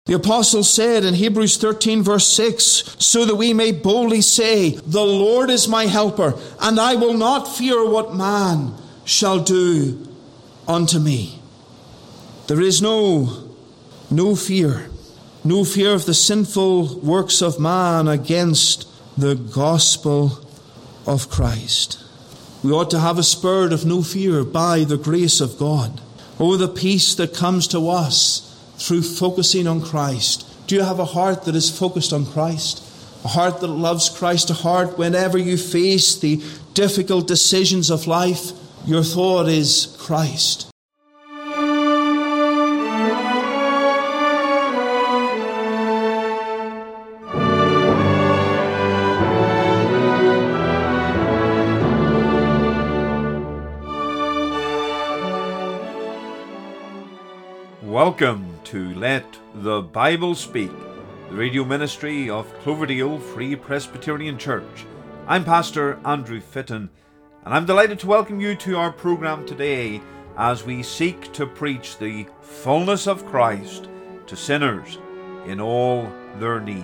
The apostle said in Hebrews 13 verse 6, so that we may boldly say, the Lord is my helper, and I will not fear what man shall do unto me. There is no fear of the sinful works of man against the gospel of Christ. We ought to have a spirit of no fear by the grace of God. Oh, the peace that comes to us through focusing on Christ. Do you have a heart that is focused on Christ? A heart that loves Christ, a heart whenever you face the difficult decisions of life, your thought is Christ. Welcome to Let the Bible Speak, the radio ministry of Cloverdale Free Presbyterian Church. I'm Pastor Andrew Fitton, and I'm delighted to welcome you to our program today as we seek to preach the fullness of Christ to sinners in all their need.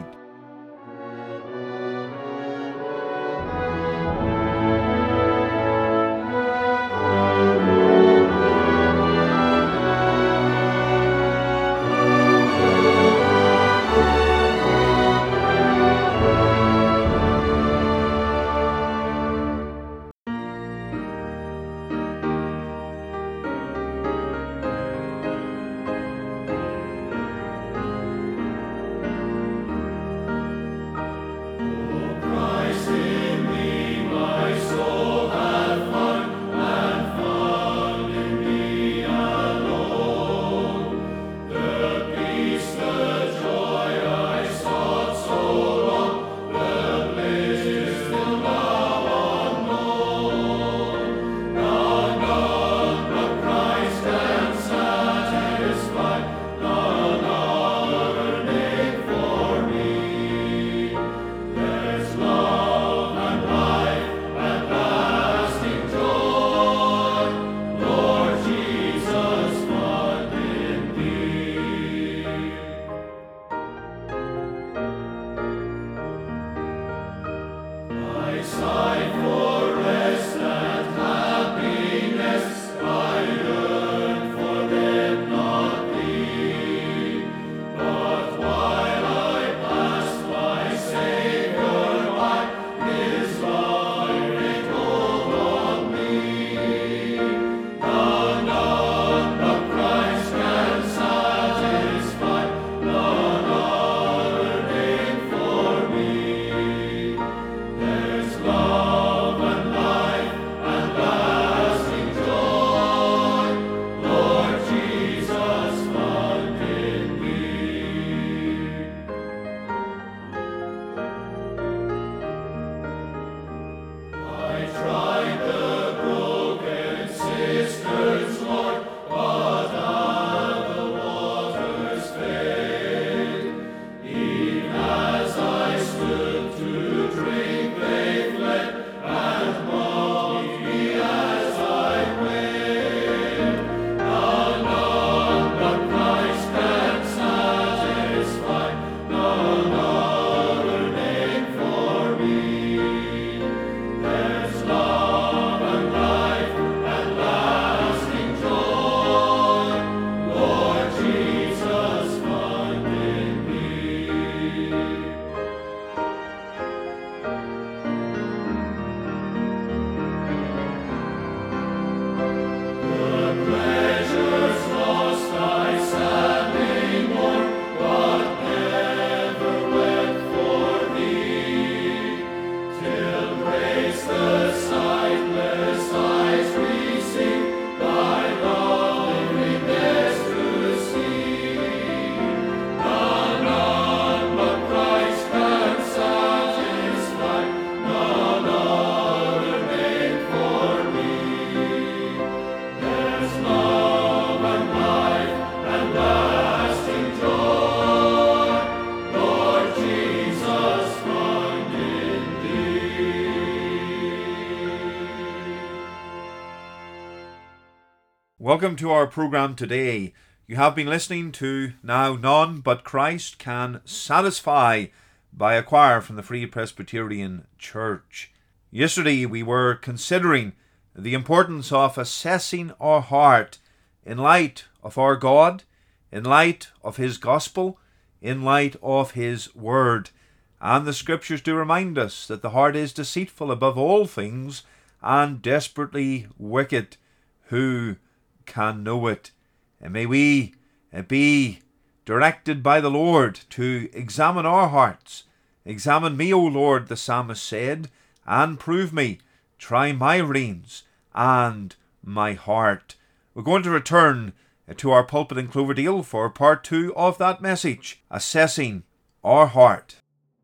Welcome to our program today. You have been listening to Now None But Christ Can Satisfy by a choir from the Free Presbyterian Church. Yesterday we were considering the importance of assessing our heart in light of our God, in light of His gospel, in light of His word. And the scriptures do remind us that the heart is deceitful above all things and desperately wicked. Who can know it? And may we be directed by the Lord to examine our hearts. Examine me, O Lord, the psalmist said, and prove me. Try my reins and my heart. We're going to return to our pulpit in Cloverdale for part 2 of that message, Assessing Our Heart.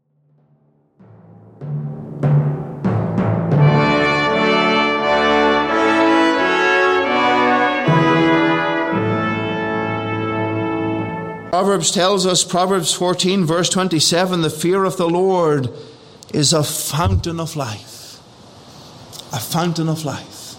Proverbs tells us, Proverbs 14 verse 27, the fear of the Lord is a fountain of life. A fountain of life.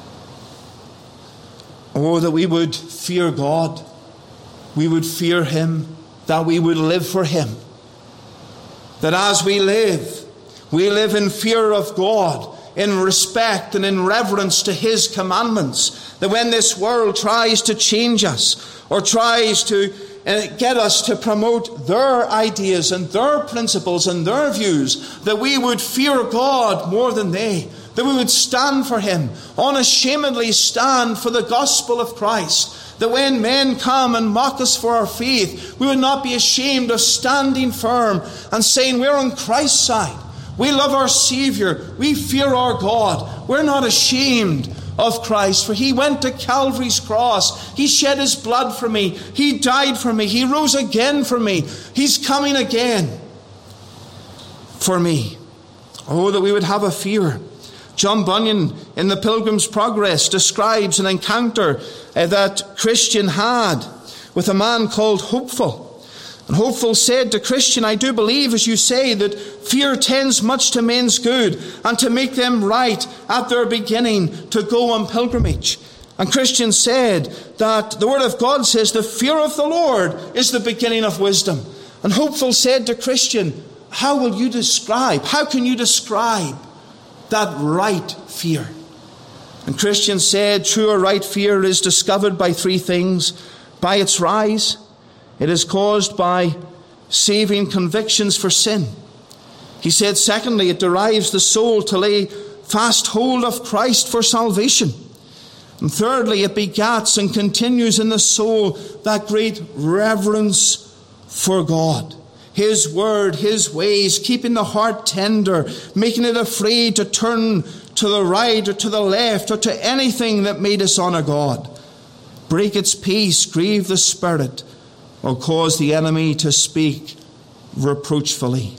Oh, that we would fear God. We would fear Him. That we would live for Him. That as we live in fear of God, in respect and in reverence to His commandments. That when this world tries to change us or tries to get us to promote their ideas and their principles and their views, that we would fear God more than they, that we would stand for Him, unashamedly stand for the gospel of Christ, that when men come and mock us for our faith, we would not be ashamed of standing firm and saying we're on Christ's side. We love our Savior. We fear our God. We're not ashamed of Christ, for He went to Calvary's cross. He shed His blood for me. He died for me. He rose again for me. He's coming again for me. Oh, that we would have a fear. John Bunyan in The Pilgrim's Progress describes an encounter that Christian had with a man called Hopeful. And Hopeful said to Christian, I do believe, as you say, that fear tends much to men's good and to make them right at their beginning to go on pilgrimage. And Christian said that the Word of God says the fear of the Lord is the beginning of wisdom. And Hopeful said to Christian, how can you describe that right fear? And Christian said, true or right fear is discovered by 3 things. By its rise, it is caused by saving convictions for sin. He said, secondly, it derives the soul to lay fast hold of Christ for salvation. And thirdly, it begats and continues in the soul that great reverence for God. His word, His ways, keeping the heart tender, making it afraid to turn to the right or to the left or to anything that may dishonor God. Break its peace, grieve the Spirit, or cause the enemy to speak reproachfully.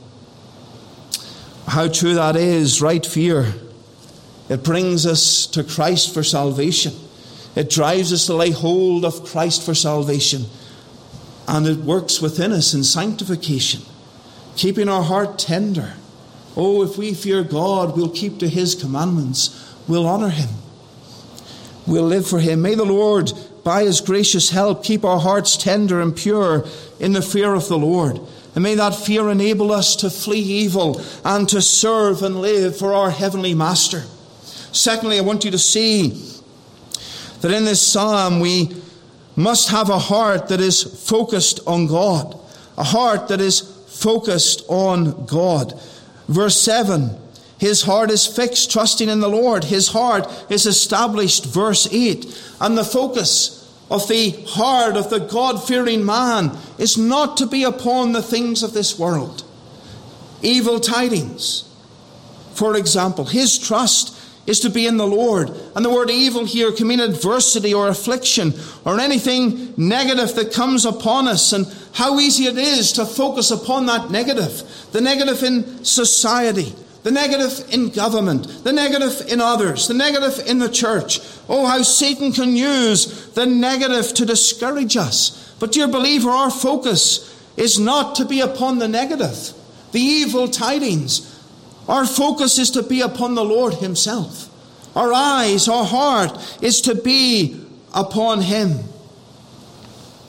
How true that is, right fear. It brings us to Christ for salvation. It drives us to lay hold of Christ for salvation. And it works within us in sanctification, keeping our heart tender. Oh, if we fear God, we'll keep to His commandments. We'll honor Him. We'll live for Him. May the Lord, by His gracious help, keep our hearts tender and pure in the fear of the Lord. And may that fear enable us to flee evil and to serve and live for our Heavenly Master. Secondly, I want you to see that in this psalm we must have a heart that is focused on God. A heart that is focused on God. Verse 7, his heart is fixed, trusting in the Lord. His heart is established, verse 8. And the focus of the heart of the God-fearing man is not to be upon the things of this world. Evil tidings, for example. His trust is to be in the Lord. And the word evil here can mean adversity or affliction or anything negative that comes upon us, and how easy it is to focus upon that negative. The negative in society, the negative in government, the negative in others, the negative in the church. Oh, how Satan can use the negative to discourage us. But dear believer, our focus is not to be upon the negative, the evil tidings. Our focus is to be upon the Lord Himself. Our eyes, our heart is to be upon Him.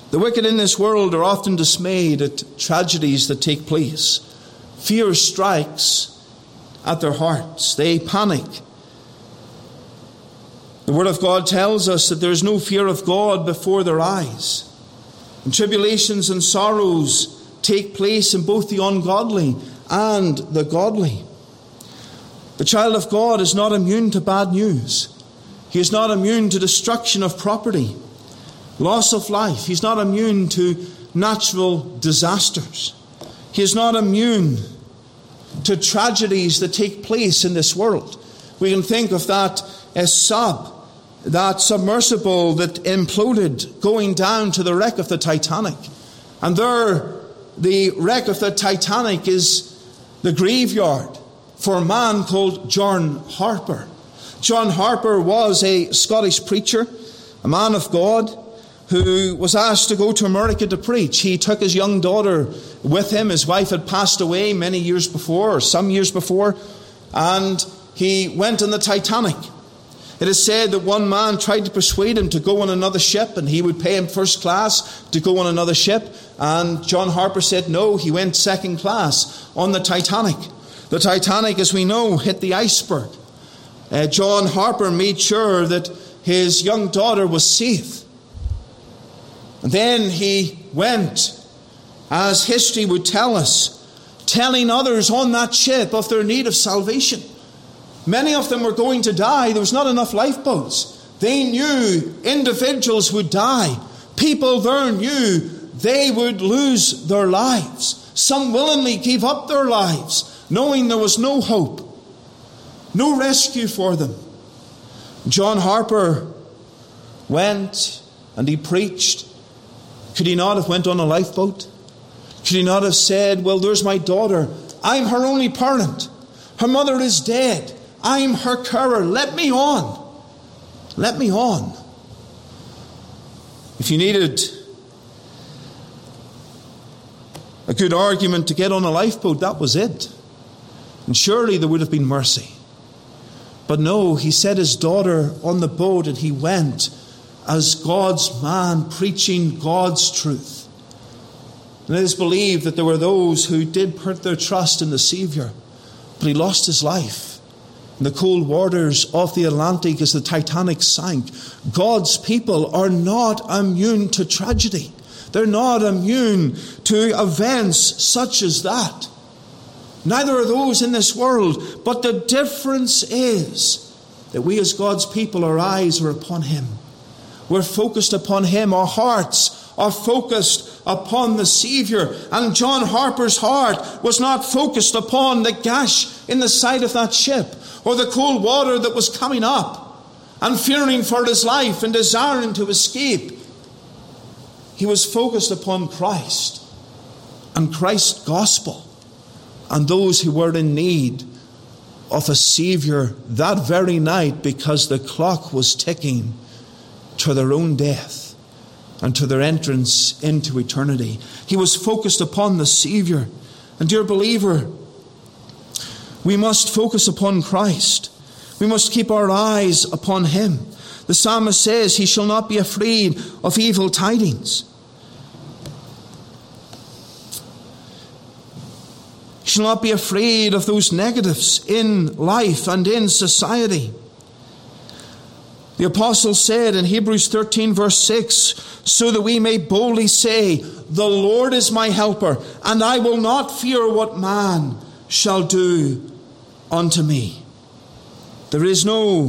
The wicked in this world are often dismayed at tragedies that take place. Fear strikes at their hearts. They panic. The Word of God tells us that there is no fear of God before their eyes. And tribulations and sorrows take place in both the ungodly and the godly. The child of God is not immune to bad news. He is not immune to destruction of property, loss of life. He's not immune to natural disasters. He is not immune to tragedies that take place in this world. We can think of that submersible that imploded going down to the wreck of the Titanic. And there, the wreck of the Titanic is the graveyard for a man called John Harper. John Harper was a Scottish preacher, a man of God, who was asked to go to America to preach. He took his young daughter with him. His wife had passed away many years before, or some years before, and he went on the Titanic. It is said that one man tried to persuade him to go on another ship, and he would pay him first class to go on another ship. And John Harper said no, he went second class on the Titanic. The Titanic, as we know, hit the iceberg. John Harper made sure that his young daughter was safe. And then he went, as history would tell us, telling others on that ship of their need of salvation. Many of them were going to die. There was not enough lifeboats. They knew individuals would die. People there knew they would lose their lives. Some willingly gave up their lives, knowing there was no hope, no rescue for them. John Harper went and he preached. Could he not have went on a lifeboat? Could he not have said, well, there's my daughter. I'm her only parent. Her mother is dead. I'm her carer. Let me on. Let me on. If you needed a good argument to get on a lifeboat, that was it. And surely there would have been mercy. But no, he set his daughter on the boat and he went as God's man preaching God's truth. And it is believed that there were those who did put their trust in the Savior, but he lost his life in the cold waters of the Atlantic as the Titanic sank. God's people are not immune to tragedy. They're not immune to events such as that. Neither are those in this world. But the difference is that we as God's people, our eyes are upon Him. We're focused upon Him. Our hearts are focused upon the Savior. And John Harper's heart was not focused upon the gash in the side of that ship, or the cold water that was coming up, and fearing for his life and desiring to escape. He was focused upon Christ and Christ's gospel and those who were in need of a Savior that very night, because the clock was ticking to their own death and to their entrance into eternity. He was focused upon the Savior. And dear believer, we must focus upon Christ. We must keep our eyes upon Him. The psalmist says, he shall not be afraid of evil tidings. He shall not be afraid of those negatives in life and in society. The apostle said in Hebrews 13 verse 6, so that we may boldly say, the Lord is my helper, and I will not fear what man shall do unto me. There is no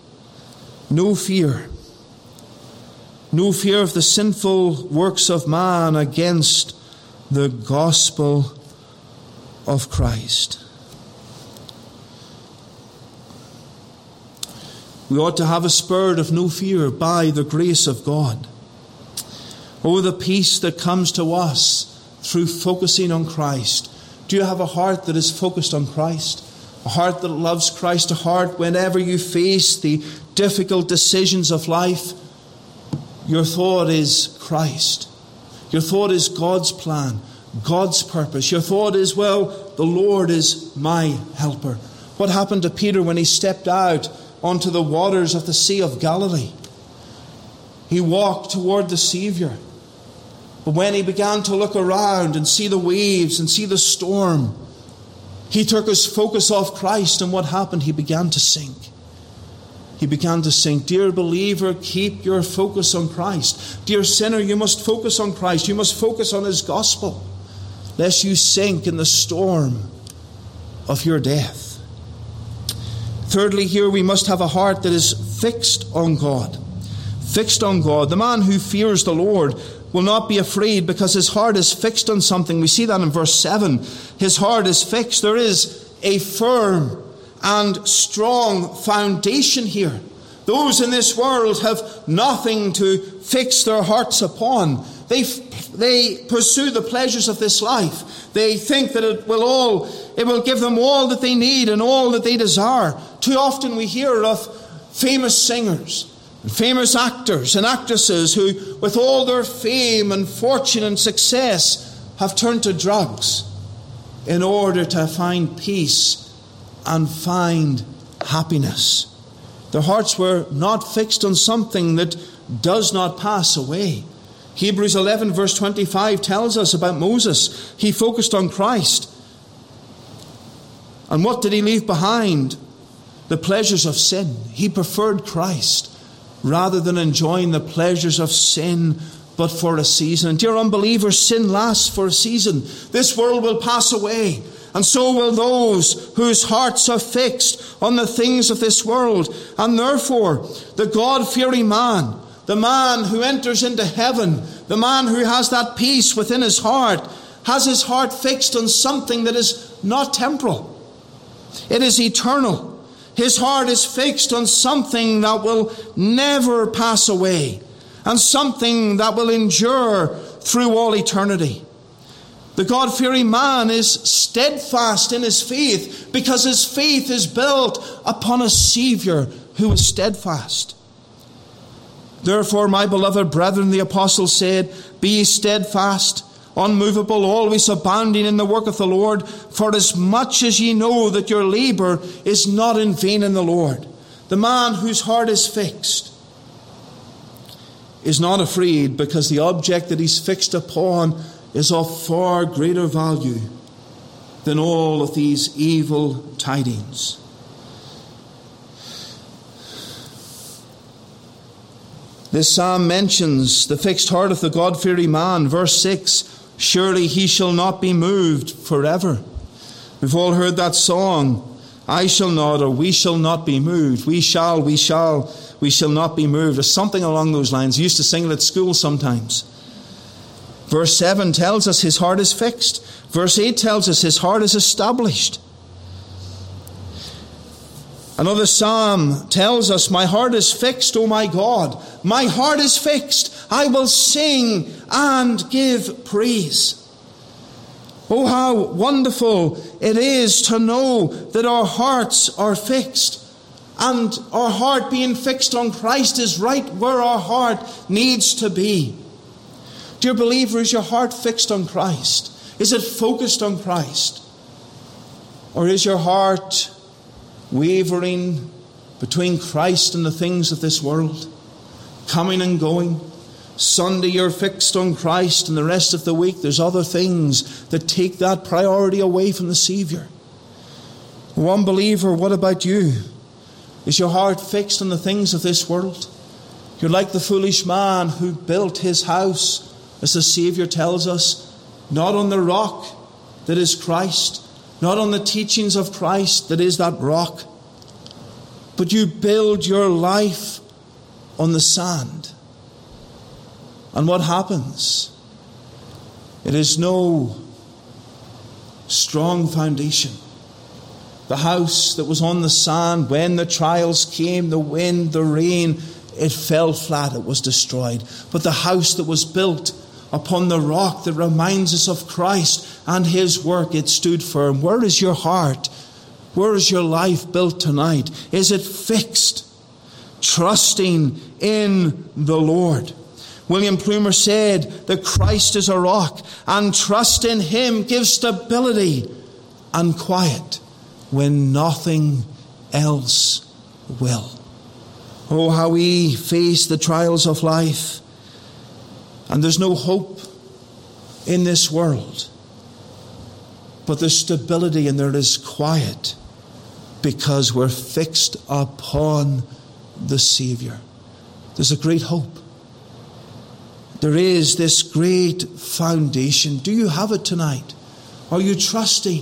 fear. No fear of the sinful works of man against the gospel of Christ. We ought to have a spirit of no fear by the grace of God. Oh, the peace that comes to us through focusing on Christ. Do you have a heart that is focused on Christ? A heart that loves Christ? A heart whenever you face the difficult decisions of life, your thought is Christ. Your thought is God's plan, God's purpose. Your thought is, well, the Lord is my helper. What happened to Peter when he stepped out onto the waters of the Sea of Galilee? He walked toward the Savior. But when he began to look around and see the waves and see the storm, he took his focus off Christ, and what happened? He began to sink. He began to sink. Dear believer, keep your focus on Christ. Dear sinner, you must focus on Christ. You must focus on his gospel, lest you sink in the storm of your death. Thirdly, here we must have a heart that is fixed on God. Fixed on God. The man who fears the Lord will not be afraid because his heart is fixed on something. We see that in verse 7. His heart is fixed. There is a firm and strong foundation here. Those in this world have nothing to fix their hearts upon. They pursue the pleasures of this life. They think that it will give them all that they need and all that they desire. Too often we hear of famous singers, famous actors and actresses who, with all their fame and fortune and success, have turned to drugs in order to find peace and find happiness. Their hearts were not fixed on something that does not pass away. Hebrews 11 verse 25 tells us about Moses. He focused on Christ. And what did he leave behind? The pleasures of sin. He preferred Christ rather than enjoying the pleasures of sin, but for a season. And dear unbelievers, sin lasts for a season. This world will pass away, and so will those whose hearts are fixed on the things of this world. And therefore, the God-fearing man, the man who enters into heaven, the man who has that peace within his heart, has his heart fixed on something that is not temporal. It is eternal. His heart is fixed on something that will never pass away, and something that will endure through all eternity. The God-fearing man is steadfast in his faith because his faith is built upon a Savior who is steadfast. Therefore, my beloved brethren, the apostle said, be ye steadfast, unmovable, always abounding in the work of the Lord, for as much as ye know that your labour is not in vain in the Lord. The man whose heart is fixed is not afraid because the object that he's fixed upon is of far greater value than all of these evil tidings. This psalm mentions the fixed heart of the God-fearing man. Verse 6, surely he shall not be moved forever. We've all heard that song, I shall not, or we shall not be moved. We shall not be moved, or something along those lines. I used to sing it at school sometimes. Verse 7 tells us his heart is fixed. Verse 8 tells us his heart is established. Another psalm tells us, my heart is fixed, O my God. My heart is fixed. I will sing and give praise. Oh, how wonderful it is to know that our hearts are fixed. And our heart being fixed on Christ is right where our heart needs to be. Dear believer, is your heart fixed on Christ? Is it focused on Christ? Or is your heart wavering between Christ and the things of this world? Coming and going. Sunday you're fixed on Christ, and the rest of the week there's other things that take that priority away from the Savior. Oh, unbeliever, what about you? Is your heart fixed on the things of this world? You're like the foolish man who built his house, as the Savior tells us, not on the rock that is Christ, not on the teachings of Christ that is that rock, but you build your life on the sand. And what happens? It is no strong foundation. The house that was on the sand, when the trials came, the wind, the rain, it fell flat, it was destroyed. But the house that was built upon the rock that reminds us of Christ and His work, it stood firm. Where is your heart? Where is your life built tonight? Is it fixed, trusting in the Lord? William Plumer said that Christ is a rock, and trust in Him gives stability and quiet when nothing else will. Oh, how we face the trials of life, and there's no hope in this world. But there's stability and there is quiet because we're fixed upon the Savior. There's a great hope. There is this great foundation. Do you have it tonight? Are you trusting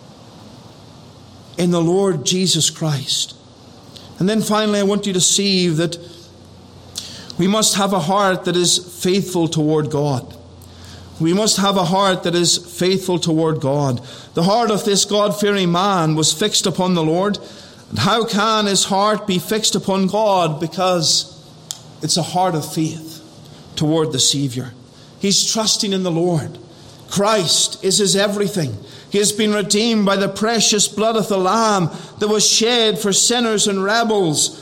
in the Lord Jesus Christ? And then finally, I want you to see that we must have a heart that is faithful toward God. We must have a heart that is faithful toward God. The heart of this God-fearing man was fixed upon the Lord. And how can his heart be fixed upon God? Because it's a heart of faith toward the Savior. He's trusting in the Lord. Christ is his everything. He has been redeemed by the precious blood of the Lamb that was shed for sinners and rebels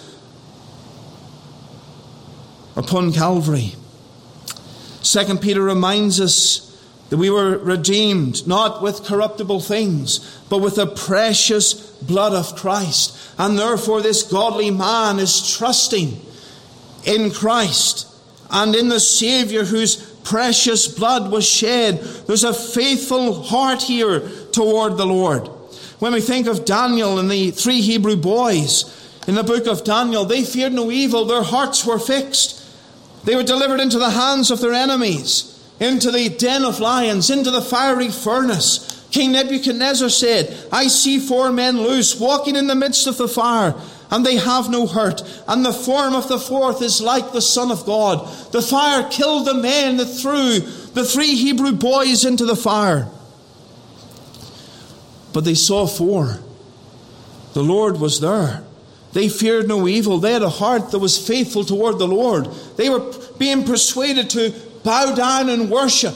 upon Calvary. 2 Peter reminds us that we were redeemed not with corruptible things, but with the precious blood of Christ. And therefore this godly man is trusting in Christ and in the Savior whose precious blood was shed. There's a faithful heart here toward the Lord. When we think of Daniel and the 3 Hebrew boys in the book of Daniel, they feared no evil. Their hearts were fixed. They were delivered into the hands of their enemies, into the den of lions, into the fiery furnace. King Nebuchadnezzar said, I see 4 men loose, walking in the midst of the fire, and they have no hurt. And the form of the 4th is like the Son of God. The fire killed the men that threw the 3 Hebrew boys into the fire. But they saw 4. The Lord was there. They feared no evil. They had a heart that was faithful toward the Lord. They were being persuaded to bow down and worship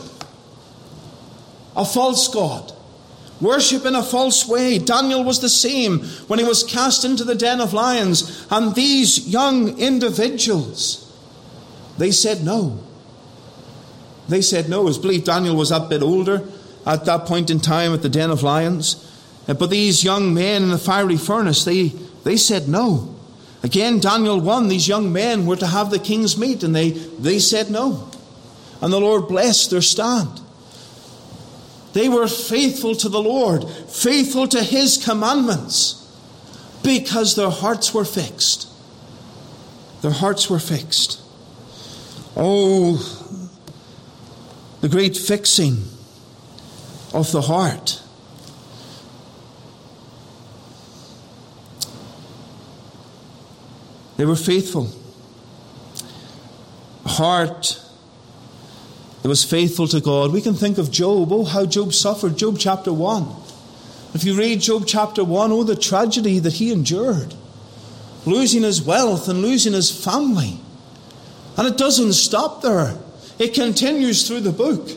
a false god. Worship in a false way. Daniel was the same when he was cast into the den of lions. And these young individuals, they said no. They said no. It's believed Daniel was a bit older at that point in time at the den of lions. But these young men in the fiery furnace, they said no. Again, Daniel 1, these young men were to have the king's meat, and they said no. And the Lord blessed their stand. They were faithful to the Lord, faithful to his commandments, because their hearts were fixed. Their hearts were fixed. Oh, the great fixing of the heart. They were faithful. A heart that was faithful to God. We can think of Job. Oh, how Job suffered. Job chapter 1. If you read Job chapter 1, oh, the tragedy that he endured. Losing his wealth and losing his family. And it doesn't stop there. It continues through the book.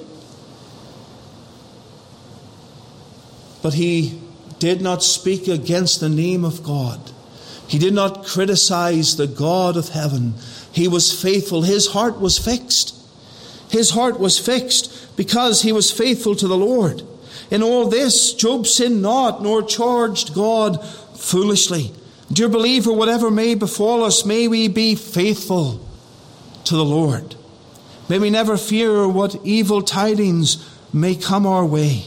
But he did not speak against the name of God. He did not criticize the God of heaven. He was faithful. His heart was fixed. His heart was fixed because he was faithful to the Lord. In all this, Job sinned not, nor charged God foolishly. Dear believer, whatever may befall us, may we be faithful to the Lord. May we never fear what evil tidings may come our way.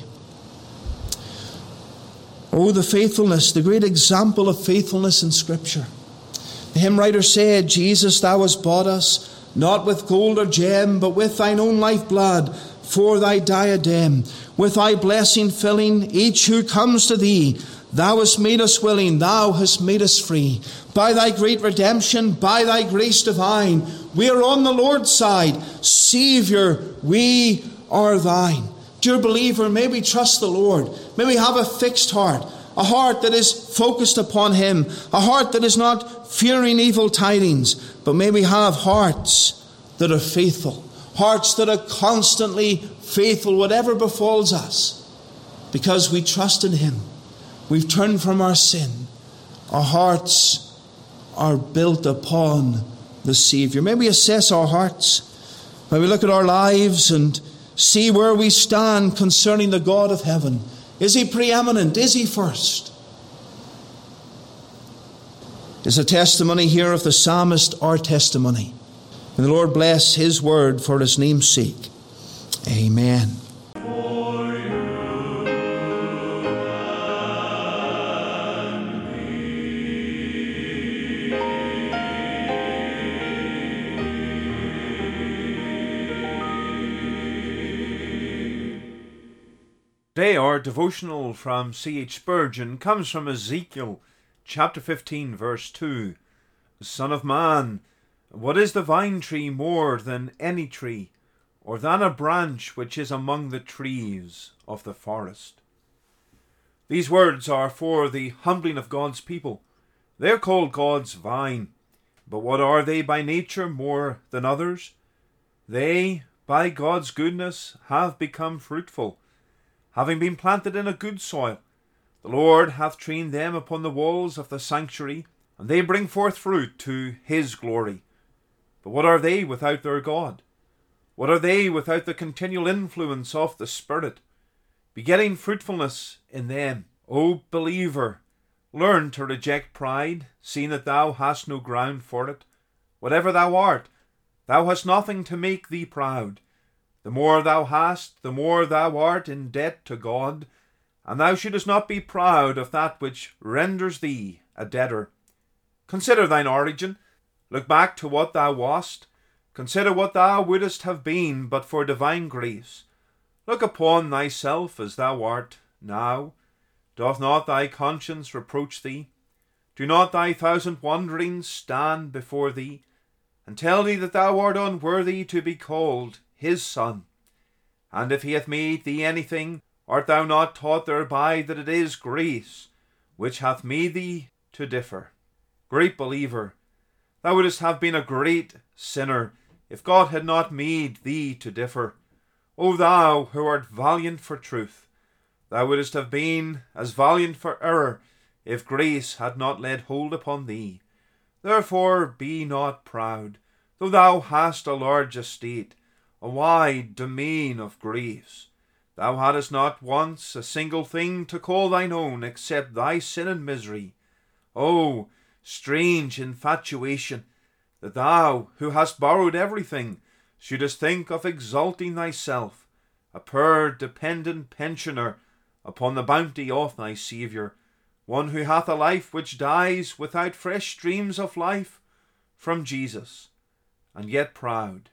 Oh, the faithfulness, the great example of faithfulness in Scripture. The hymn writer said, Jesus, thou hast bought us, not with gold or gem, but with thine own life blood, for thy diadem. With thy blessing filling each who comes to thee, thou hast made us willing, thou hast made us free. By thy great redemption, by thy grace divine, we are on the Lord's side. Saviour, we are thine. Dear believer, may we trust the Lord. May we have a fixed heart, a heart that is focused upon him, a heart that is not fearing evil tidings, but may we have hearts that are faithful, hearts that are constantly faithful, whatever befalls us, because we trust in him. We've turned from our sin. Our hearts are built upon the Savior. May we assess our hearts. May we look at our lives and see where we stand concerning the God of heaven. Is he preeminent? Is he first? Is a testimony here of the psalmist our testimony. May the Lord bless his word for his name's sake. Amen. Today our devotional from C.H. Spurgeon comes from Ezekiel chapter 15 verse 2. Son of man, what is the vine tree more than any tree, or than a branch which is among the trees of the forest? These words are for the humbling of God's people. They are called God's vine. But what are they by nature more than others? They, by God's goodness, have become fruitful, having been planted in a good soil. The Lord hath trained them upon the walls of the sanctuary, and they bring forth fruit to his glory. But what are they without their God? What are they without the continual influence of the Spirit, begetting fruitfulness in them? O believer, learn to reject pride, seeing that thou hast no ground for it. Whatever thou art, thou hast nothing to make thee proud. The more thou hast, the more thou art in debt to God, and thou shouldest not be proud of that which renders thee a debtor. Consider thine origin. Look back to what thou wast. Consider what thou wouldest have been but for divine grace. Look upon thyself as thou art now. Doth not thy conscience reproach thee? Do not thy thousand wanderings stand before thee, and tell thee that thou art unworthy to be called his son? And if he hath made thee anything, art thou not taught thereby that it is grace which hath made thee to differ? Great believer, thou wouldst have been a great sinner if God had not made thee to differ. O thou who art valiant for truth, thou wouldst have been as valiant for error if grace had not laid hold upon thee. Therefore be not proud, though thou hast a large estate, a wide domain of grace. Thou hadst not once a single thing to call thine own except thy sin and misery. O strange infatuation, that thou, who hast borrowed everything, shouldest think of exalting thyself, a poor dependent pensioner, upon the bounty of thy Saviour, one who hath a life which dies without fresh streams of life from Jesus, and yet proud.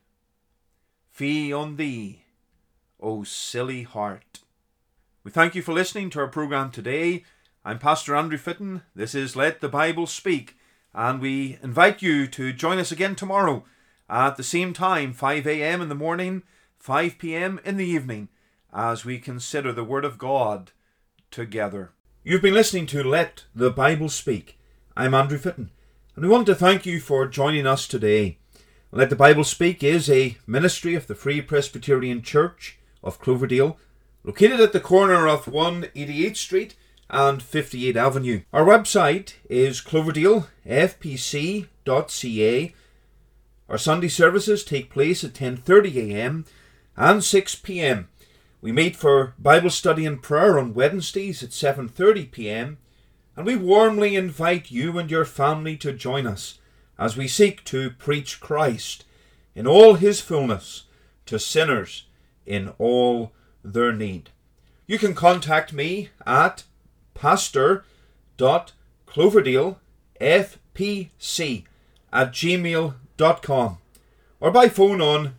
Fie on thee, O silly heart. We thank you for listening to our programme today. I'm Pastor Andrew Fitton. This is Let the Bible Speak, and we invite you to join us again tomorrow at the same time, 5 a.m. in the morning, 5 p.m. in the evening, as we consider the Word of God together. You've been listening to Let the Bible Speak. I'm Andrew Fitton, and we want to thank you for joining us today. Let the Bible Speak is a ministry of the Free Presbyterian Church of Cloverdale, located at the corner of 188th Street and 58 Avenue. Our website is cloverdalefpc.ca. Our Sunday services take place at 10:30 a.m. and 6 p.m. We meet for Bible study and prayer on Wednesdays at 7:30 p.m. and we warmly invite you and your family to join us as we seek to preach Christ in all his fullness to sinners in all their need. You can contact me at pastor.cloverdalefpc@gmail.com or by phone on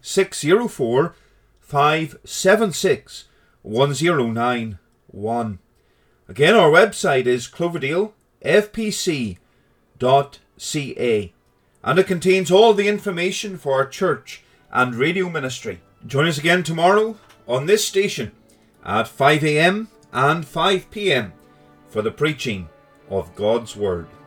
604-576-1091. Again, our website is cloverdalefpc.ca, and it contains all the information for our church and radio ministry. Join us again tomorrow on this station at 5 a.m. and 5 p.m. for the preaching of God's Word.